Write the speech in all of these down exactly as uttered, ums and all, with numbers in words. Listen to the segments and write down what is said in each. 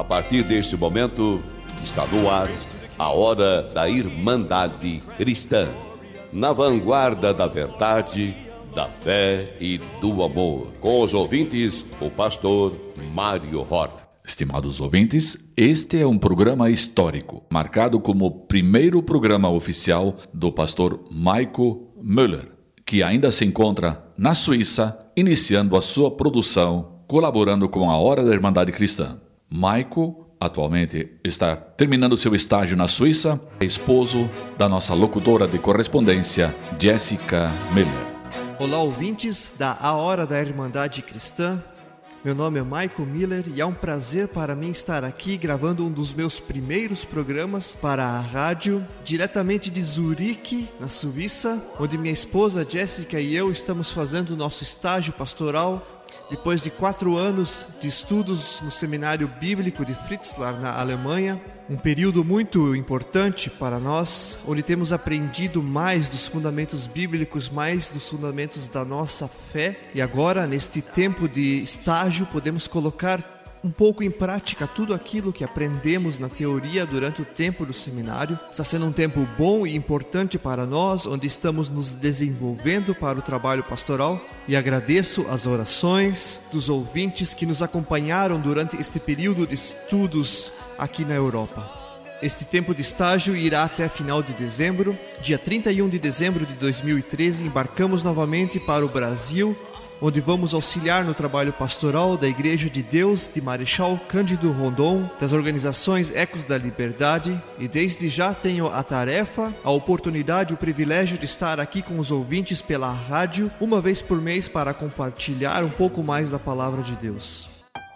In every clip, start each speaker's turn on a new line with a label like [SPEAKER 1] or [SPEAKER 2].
[SPEAKER 1] A partir deste momento, está no ar a Hora da Irmandade Cristã, na vanguarda da verdade, da fé e do amor. Com os ouvintes, o pastor Mário Horta.
[SPEAKER 2] Estimados ouvintes, este é um programa histórico, marcado como o primeiro programa oficial do pastor Michael Müller, que ainda se encontra na Suíça, iniciando a sua produção, colaborando com a Hora da Irmandade Cristã. Michael, atualmente, está terminando seu estágio na Suíça, é esposo da nossa locutora de correspondência, Jessica Miller.
[SPEAKER 3] Olá, ouvintes da A Hora da Irmandade Cristã. Meu nome é Michael Miller e é um prazer para mim estar aqui gravando um dos meus primeiros programas para a rádio, diretamente de Zurique, na Suíça, onde minha esposa Jessica e eu estamos fazendo o nosso estágio pastoral depois de quatro anos de estudos no Seminário Bíblico de Fritzlar, na Alemanha. Um período muito importante para nós, onde temos aprendido mais dos fundamentos bíblicos, mais dos fundamentos da nossa fé. E agora, neste tempo de estágio, podemos colocar um pouco em prática tudo aquilo que aprendemos na teoria durante o tempo do seminário. Está sendo um tempo bom e importante para nós, onde estamos nos desenvolvendo para o trabalho pastoral. E agradeço as orações dos ouvintes que nos acompanharam durante este período de estudos aqui na Europa. Este tempo de estágio irá até final de dezembro. Dia trinta e um de dezembro de dois mil e treze, embarcamos novamente para o Brasil, onde vamos auxiliar no trabalho pastoral da Igreja de Deus de Marechal Cândido Rondon, das organizações Ecos da Liberdade, e desde já tenho a tarefa, a oportunidade, o privilégio de estar aqui com os ouvintes pela rádio, uma vez por mês, para compartilhar um pouco mais da Palavra de Deus.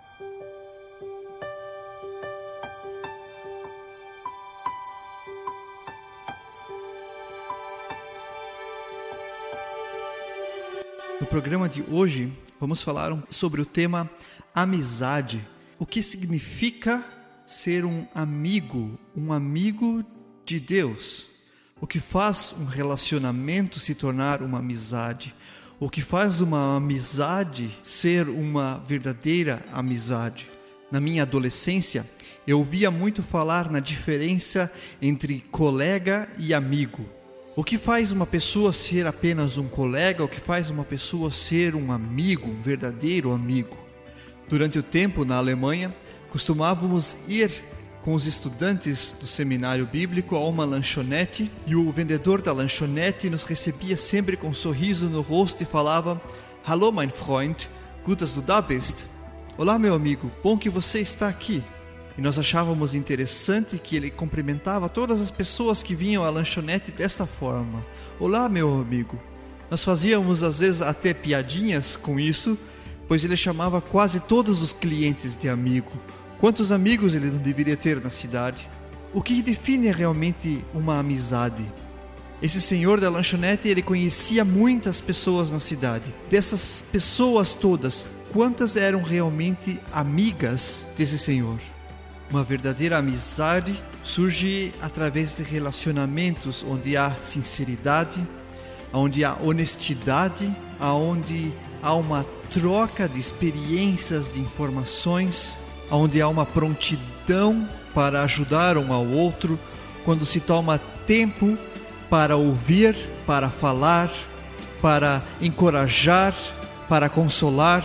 [SPEAKER 3] No programa de hoje, vamos falar sobre o tema amizade. O que significa ser um amigo, um amigo de Deus? O que faz um relacionamento se tornar uma amizade? O que faz uma amizade ser uma verdadeira amizade? Na minha adolescência, eu ouvia muito falar na diferença entre colega e amigo. O que faz uma pessoa ser apenas um colega? O que faz uma pessoa ser um amigo, um verdadeiro amigo? Durante o tempo na Alemanha, costumávamos ir com os estudantes do seminário bíblico a uma lanchonete, e o vendedor da lanchonete nos recebia sempre com um sorriso no rosto e falava: "Hallo, mein Freund, gut, dass du da bist." Olá, meu amigo, bom que você está aqui. E nós achávamos interessante que ele cumprimentava todas as pessoas que vinham à lanchonete dessa forma. Olá, meu amigo. Nós fazíamos às vezes até piadinhas com isso, pois ele chamava quase todos os clientes de amigo. Quantos amigos ele não deveria ter na cidade? O que define realmente uma amizade? Esse senhor da lanchonete, ele conhecia muitas pessoas na cidade. Dessas pessoas todas, quantas eram realmente amigas desse senhor? Uma verdadeira amizade surge através de relacionamentos onde há sinceridade, onde há honestidade, onde há uma troca de experiências, de informações, onde há uma prontidão para ajudar um ao outro, quando se toma tempo para ouvir, para falar, para encorajar, para consolar.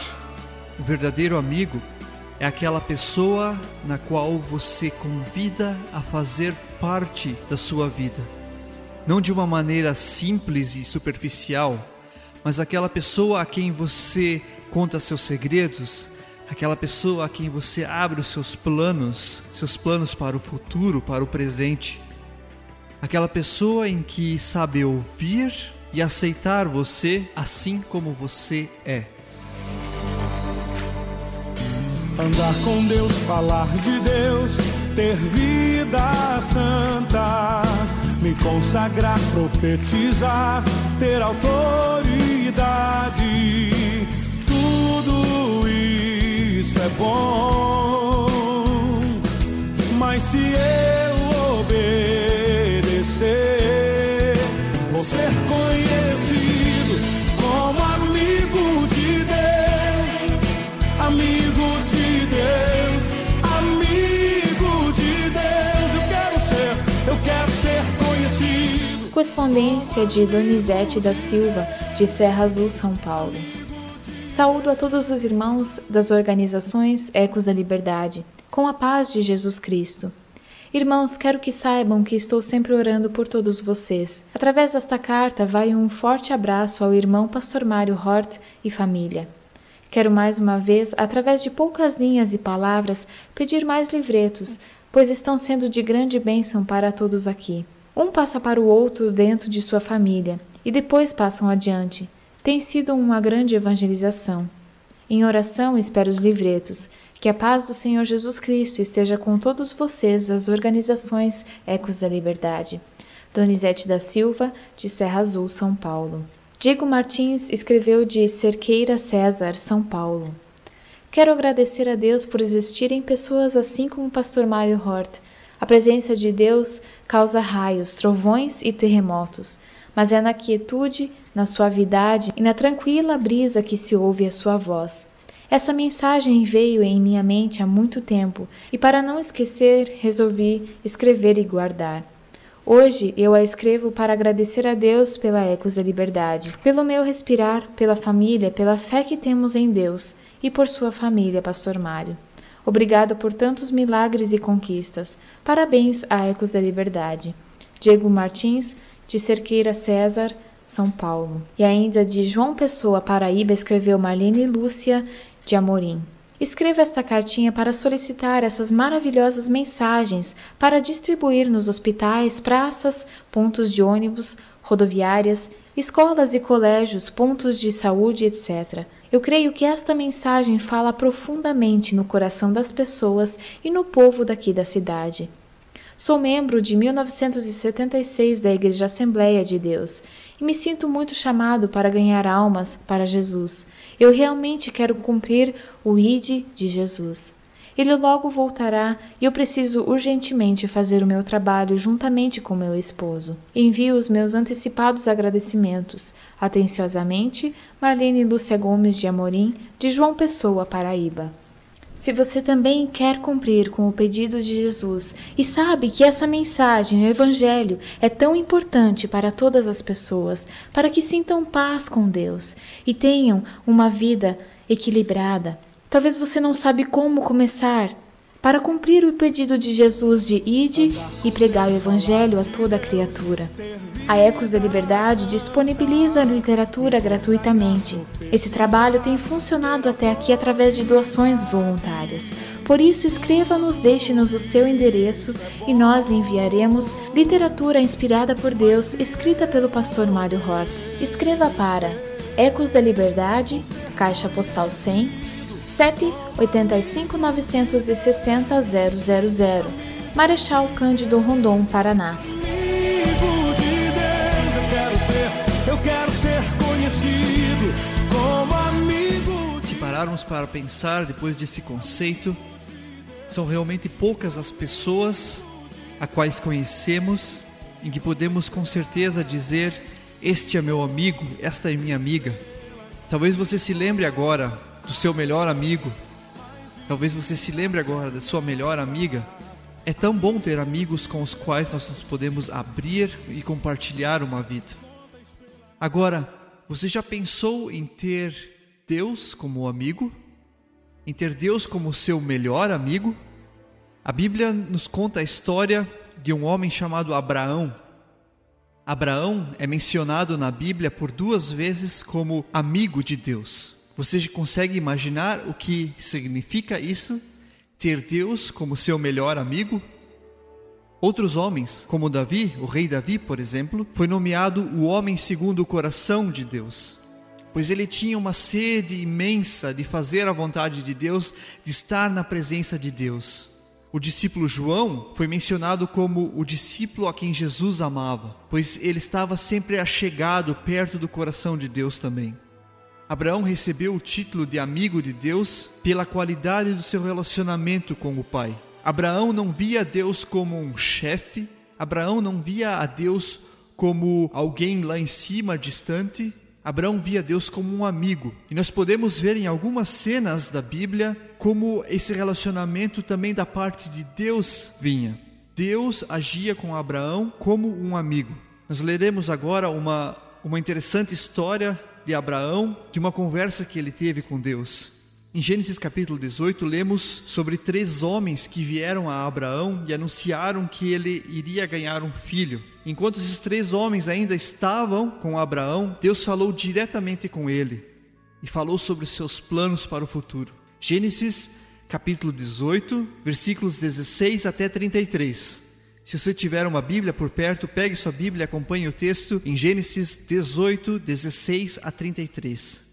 [SPEAKER 3] O verdadeiro amigo é aquela pessoa na qual você convida a fazer parte da sua vida. Não de uma maneira simples e superficial, mas aquela pessoa a quem você conta seus segredos, aquela pessoa a quem você abre os seus planos, seus planos para o futuro, para o presente. Aquela pessoa em que sabe ouvir e aceitar você assim como você é.
[SPEAKER 4] Andar com Deus, falar de Deus, ter vida santa, me consagrar, profetizar, ter autoridade, tudo isso é bom, mas se eu obedecer, vou ser conhecido como amigo de Deus, amigo de Deus, amigo
[SPEAKER 5] correspondência de Donizete da Silva, de Serra Azul, São Paulo. Saúdo a todos os irmãos das organizações Ecos da Liberdade, com a paz de Jesus Cristo. Irmãos, quero que saibam que estou sempre orando por todos vocês. Através desta carta vai um forte abraço ao irmão Pastor Mário Hort e família. Quero mais uma vez, através de poucas linhas e palavras, pedir mais livretos, pois estão sendo de grande bênção para todos aqui. Um passa para o outro dentro de sua família, e depois passam adiante. Tem sido uma grande evangelização. Em oração espero os livretos. Que a paz do Senhor Jesus Cristo esteja com todos vocês das organizações Ecos da Liberdade. Donizete da Silva, de Serra Azul, São Paulo. Diego Martins escreveu de Cerqueira, César, São Paulo. Quero agradecer a Deus por existirem pessoas assim como o pastor Mário Hort. A presença de Deus causa raios, trovões e terremotos, mas é na quietude, na suavidade e na tranquila brisa que se ouve a sua voz. Essa mensagem veio em minha mente há muito tempo e, para não esquecer, resolvi escrever e guardar. Hoje eu a escrevo para agradecer a Deus pela Ecos da Liberdade, pelo meu respirar, pela família, pela fé que temos em Deus e por sua família, pastor Mário. Obrigado por tantos milagres e conquistas. Parabéns a Ecos da Liberdade. Diego Martins, de Cerqueira, César, São Paulo. E ainda de João Pessoa, Paraíba, escreveu Marlene Lúcia, de Amorim. Escreva esta cartinha para solicitar essas maravilhosas mensagens para distribuir nos hospitais, praças, pontos de ônibus, rodoviárias, escolas e colégios, pontos de saúde, etcétera. Eu creio que esta mensagem fala profundamente no coração das pessoas e no povo daqui da cidade. Sou membro de mil novecentos e setenta e seis da Igreja Assembleia de Deus e me sinto muito chamado para ganhar almas para Jesus. Eu realmente quero cumprir o I D de Jesus. Ele logo voltará e eu preciso urgentemente fazer o meu trabalho juntamente com meu esposo. Envio os meus antecipados agradecimentos. Atenciosamente, Marlene Lúcia Gomes de Amorim, de João Pessoa, Paraíba. Se você também quer cumprir com o pedido de Jesus e sabe que essa mensagem, o Evangelho, é tão importante para todas as pessoas, para que sintam paz com Deus e tenham uma vida equilibrada, talvez você não sabe como começar para cumprir o pedido de Jesus de ide e pregar o Evangelho a toda criatura. A Ecos da Liberdade disponibiliza a literatura gratuitamente. Esse trabalho tem funcionado até aqui através de doações voluntárias. Por isso, escreva-nos, deixe-nos o seu endereço e nós lhe enviaremos literatura inspirada por Deus, escrita pelo pastor Mário Hort. Escreva para Ecos da Liberdade, Caixa Postal cem, C E P oito cinco nove seis zero zero zero zero, Marechal Cândido Rondon, Paraná.
[SPEAKER 4] Eu quero ser conhecido como amigo.
[SPEAKER 3] Se pararmos para pensar depois desse conceito, são realmente poucas as pessoas a quais conhecemos em que podemos com certeza dizer: este é meu amigo, esta é minha amiga. Talvez você se lembre agora do seu melhor amigo. Talvez você se lembre agora da sua melhor amiga. É tão bom ter amigos com os quais nós nos podemos abrir e compartilhar uma vida. Agora, você já pensou em ter Deus como amigo? Em ter Deus como seu melhor amigo? A Bíblia nos conta a história de um homem chamado Abraão. Abraão é mencionado na Bíblia por duas vezes como amigo de Deus. Você consegue imaginar o que significa isso? Ter Deus como seu melhor amigo? Outros homens, como Davi, o rei Davi, por exemplo, foi nomeado o homem segundo o coração de Deus, pois ele tinha uma sede imensa de fazer a vontade de Deus, de estar na presença de Deus. O discípulo João foi mencionado como o discípulo a quem Jesus amava, pois ele estava sempre achegado perto do coração de Deus também. Abraão recebeu o título de amigo de Deus pela qualidade do seu relacionamento com o Pai. Abraão não via Deus como um chefe, Abraão não via a Deus como alguém lá em cima, distante. Abraão via Deus como um amigo. E nós podemos ver em algumas cenas da Bíblia como esse relacionamento também da parte de Deus vinha. Deus agia com Abraão como um amigo. Nós leremos agora uma, uma interessante história de Abraão, de uma conversa que ele teve com Deus. Em Gênesis capítulo dezoito, lemos sobre três homens que vieram a Abraão e anunciaram que ele iria ganhar um filho. Enquanto esses três homens ainda estavam com Abraão, Deus falou diretamente com ele e falou sobre os seus planos para o futuro. Gênesis capítulo dezoito, versículos dezesseis até trinta e três. Se você tiver uma Bíblia por perto, pegue sua Bíblia e acompanhe o texto em Gênesis dezoito, dezesseis a trinta e três.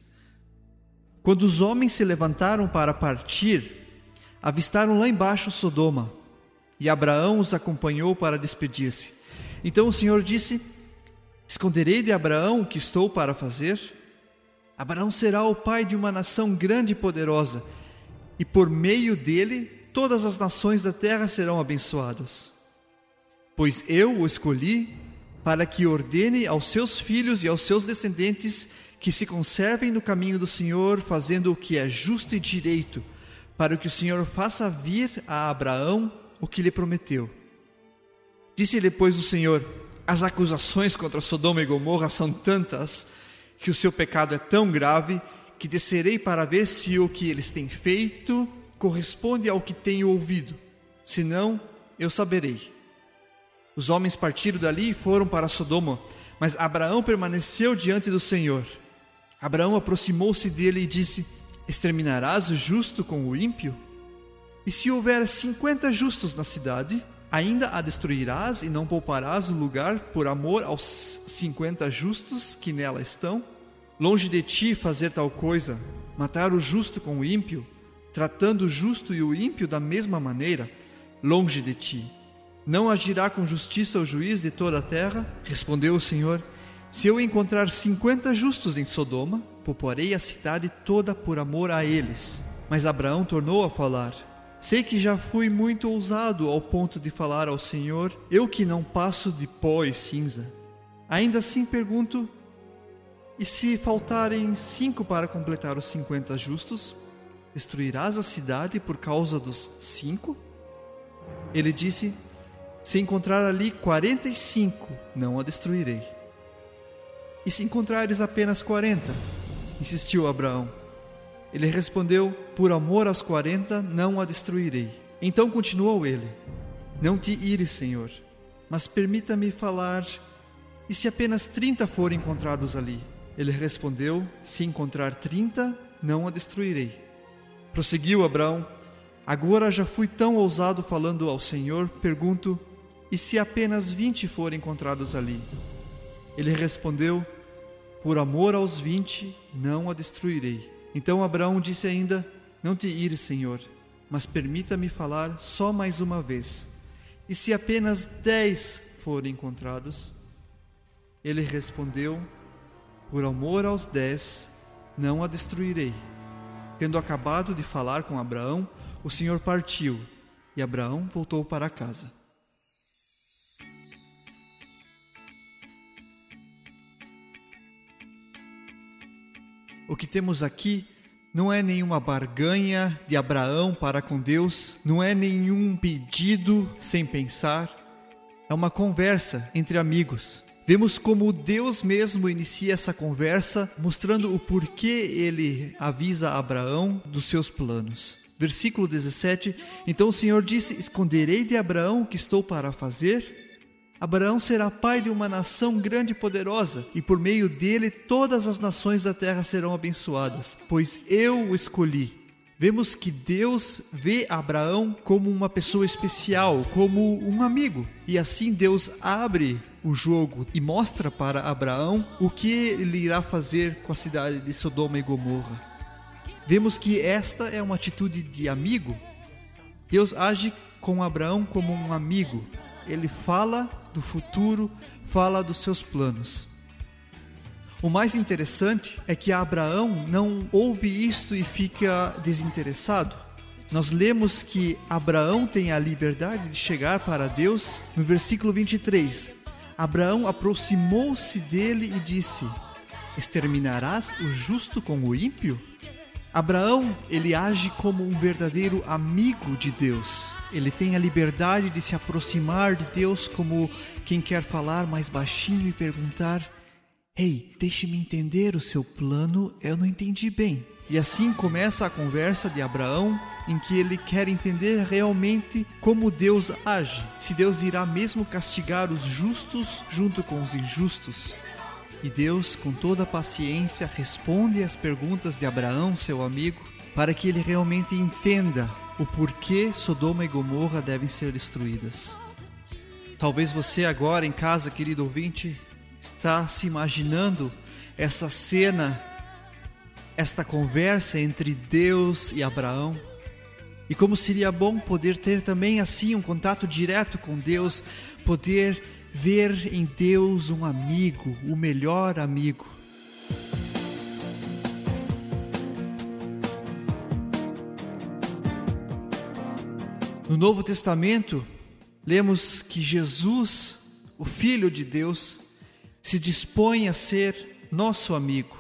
[SPEAKER 3] Quando os homens se levantaram para partir, avistaram lá embaixo Sodoma, e Abraão os acompanhou para despedir-se. Então o Senhor disse: esconderei de Abraão o que estou para fazer? Abraão será o pai de uma nação grande e poderosa, e por meio dele todas as nações da terra serão abençoadas. Pois eu o escolhi para que ordene aos seus filhos e aos seus descendentes que se conservem no caminho do Senhor, fazendo o que é justo e direito, para que o Senhor faça vir a Abraão o que lhe prometeu. Disse-lhe, pois, o Senhor: as acusações contra Sodoma e Gomorra são tantas, que o seu pecado é tão grave, que descerei para ver se o que eles têm feito corresponde ao que tenho ouvido. Senão, eu saberei. Os homens partiram dali e foram para Sodoma, mas Abraão permaneceu diante do Senhor. Abraão aproximou-se dele e disse: exterminarás o justo com o ímpio? E se houver cinquenta justos na cidade, ainda a destruirás e não pouparás o lugar por amor aos cinquenta justos que nela estão? Longe de ti fazer tal coisa, matar o justo com o ímpio, tratando o justo e o ímpio da mesma maneira, longe de ti. Não agirá com justiça o juiz de toda a terra? Respondeu o Senhor: se eu encontrar cinquenta justos em Sodoma, pouparei a cidade toda por amor a eles. Mas Abraão tornou a falar: sei que já fui muito ousado ao ponto de falar ao Senhor, eu que não passo de pó e cinza. Ainda assim pergunto: e se faltarem cinco para completar os cinquenta justos, destruirás a cidade por causa dos cinco? Ele disse: se encontrar ali quarenta e cinco, não a destruirei. E se encontrares apenas quarenta? Insistiu Abraão. Ele respondeu: por amor aos quarenta, não a destruirei. Então continuou ele: não te ires, Senhor, mas permita-me falar. E se apenas trinta forem encontrados ali? Ele respondeu: se encontrar trinta, não a destruirei. Prosseguiu Abraão: agora já fui tão ousado falando ao Senhor, pergunto: e se apenas vinte forem encontrados ali? Ele respondeu: por amor aos vinte, não a destruirei. Então Abraão disse ainda: não te ires, Senhor, mas permita-me falar só mais uma vez. E se apenas dez forem encontrados? Ele respondeu: por amor aos dez, não a destruirei. Tendo acabado de falar com Abraão, o Senhor partiu, e Abraão voltou para casa. O que temos aqui não é nenhuma barganha de Abraão para com Deus, não é nenhum pedido sem pensar, é uma conversa entre amigos. Vemos como Deus mesmo inicia essa conversa, mostrando o porquê ele avisa Abraão dos seus planos. Versículo dezessete, então o Senhor disse: esconderei de Abraão o que estou para fazer? Abraão será pai de uma nação grande e poderosa, e por meio dele todas as nações da terra serão abençoadas, pois eu o escolhi. Vemos que Deus vê Abraão como uma pessoa especial, como um amigo. E assim Deus abre o jogo e mostra para Abraão o que ele irá fazer com a cidade de Sodoma e Gomorra. Vemos que esta é uma atitude de amigo. Deus age com Abraão como um amigo. Ele fala do futuro, fala dos seus planos. O mais interessante é que Abraão não ouve isto e fica desinteressado. Nós lemos que Abraão tem a liberdade de chegar para Deus no versículo vinte e três. Abraão aproximou-se dele e disse: exterminarás o justo com o ímpio? Abraão, ele age como um verdadeiro amigo de Deus. Ele tem a liberdade de se aproximar de Deus como quem quer falar mais baixinho e perguntar: Ei, deixe-me entender o seu plano, eu não entendi bem. E assim começa a conversa de Abraão, em que ele quer entender realmente como Deus age. Se Deus irá mesmo castigar os justos junto com os injustos. E Deus, com toda a paciência, responde às perguntas de Abraão, seu amigo, para que ele realmente entenda o porquê Sodoma e Gomorra devem ser destruídas. Talvez você agora em casa, querido ouvinte, está se imaginando essa cena, esta conversa entre Deus e Abraão. E como seria bom poder ter também assim um contato direto com Deus, poder ver em Deus um amigo, o melhor amigo. No Novo Testamento, lemos que Jesus, o Filho de Deus, se dispõe a ser nosso amigo.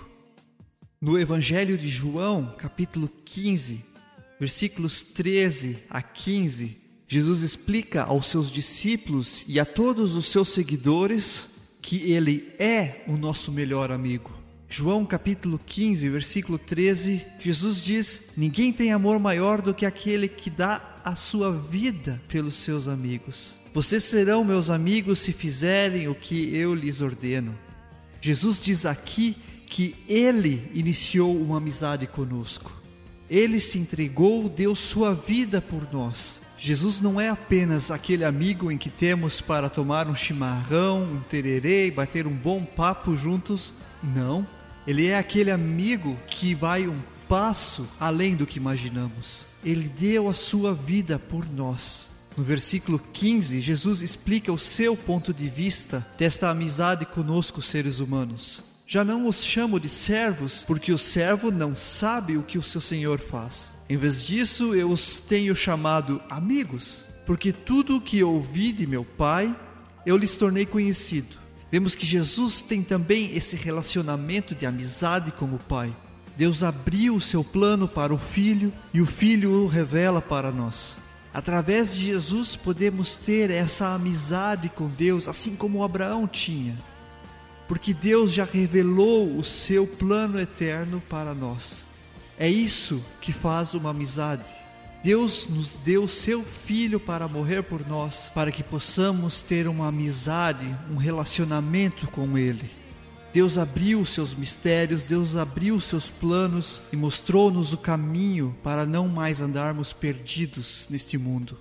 [SPEAKER 3] No Evangelho de João, capítulo quinze, versículos treze a quinze, Jesus explica aos seus discípulos e a todos os seus seguidores que Ele é o nosso melhor amigo. João capítulo quinze, versículo treze, Jesus diz: Ninguém tem amor maior do que aquele que dá a sua vida pelos seus amigos. Vocês serão meus amigos se fizerem o que eu lhes ordeno. Jesus diz aqui que Ele iniciou uma amizade conosco. Ele se entregou, deu sua vida por nós. Jesus não é apenas aquele amigo em que temos para tomar um chimarrão, um tererê e bater um bom papo juntos. Não. Ele é aquele amigo que vai um passo além do que imaginamos. Ele deu a sua vida por nós. No versículo quinze, Jesus explica o seu ponto de vista desta amizade conosco, seres humanos. Já não os chamo de servos, porque o servo não sabe o que o seu senhor faz. Em vez disso, eu os tenho chamado amigos, porque tudo o que ouvi de meu Pai, eu lhes tornei conhecido. Vemos que Jesus tem também esse relacionamento de amizade com o Pai. Deus abriu o seu plano para o Filho e o Filho o revela para nós. Através de Jesus podemos ter essa amizade com Deus, assim como Abraão tinha. Porque Deus já revelou o seu plano eterno para nós. É isso que faz uma amizade. Deus nos deu o seu Filho para morrer por nós, para que possamos ter uma amizade, um relacionamento com Ele. Deus abriu os seus mistérios, Deus abriu os seus planos e mostrou-nos o caminho para não mais andarmos perdidos neste mundo.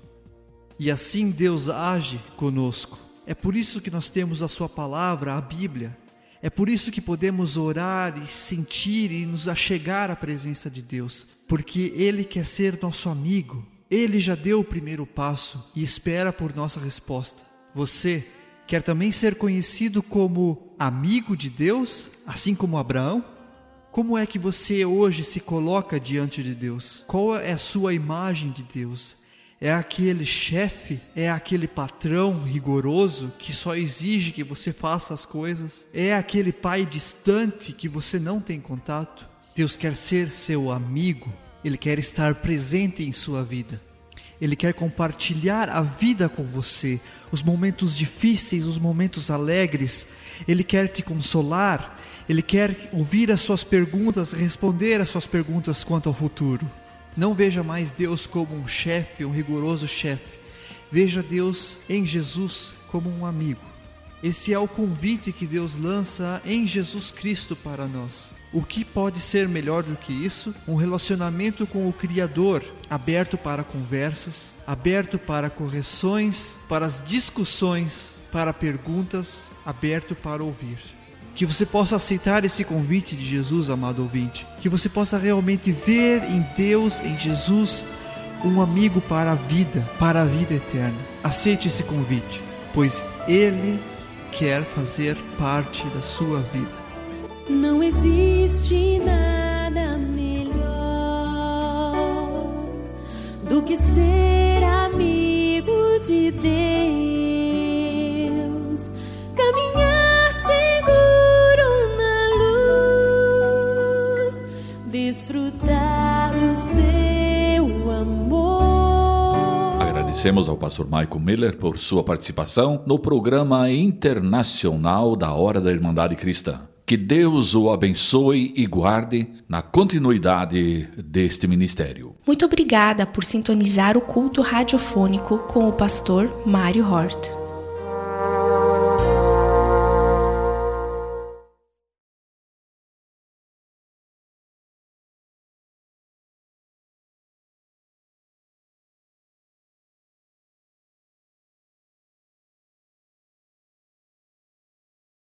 [SPEAKER 3] E assim Deus age conosco. É por isso que nós temos a sua palavra, a Bíblia. É por isso que podemos orar e sentir e nos achegar à presença de Deus. Porque Ele quer ser nosso amigo. Ele já deu o primeiro passo e espera por nossa resposta. Você quer também ser conhecido como amigo de Deus, assim como Abraão? Como é que você hoje se coloca diante de Deus? Qual é a sua imagem de Deus? É aquele chefe? É aquele patrão rigoroso que só exige que você faça as coisas? É aquele pai distante que você não tem contato? Deus quer ser seu amigo. Ele quer estar presente em sua vida. Ele quer compartilhar a vida com você, os momentos difíceis, os momentos alegres. Ele quer te consolar. Ele quer ouvir as suas perguntas, responder as suas perguntas quanto ao futuro. Não veja mais Deus como um chefe, um rigoroso chefe. Veja Deus em Jesus como um amigo. Esse é o convite que Deus lança em Jesus Cristo para nós. O que pode ser melhor do que isso? Um relacionamento com o Criador, aberto para conversas, aberto para correções, para as discussões, para perguntas, aberto para ouvir. Que você possa aceitar esse convite de Jesus, amado ouvinte. Que você possa realmente ver em Deus, em Jesus, um amigo para a vida, para a vida eterna. Aceite esse convite, pois Ele quer fazer parte da sua vida.
[SPEAKER 6] Não existe nada melhor do que ser amigo de Deus, caminhar seguro na luz, desfrutar do seu amor.
[SPEAKER 2] Agradecemos ao pastor Michael Miller por sua participação no programa internacional da Hora da Irmandade Cristã. Que Deus o abençoe e guarde na continuidade deste ministério.
[SPEAKER 7] Muito obrigada por sintonizar o culto radiofônico com o pastor Mário Hort.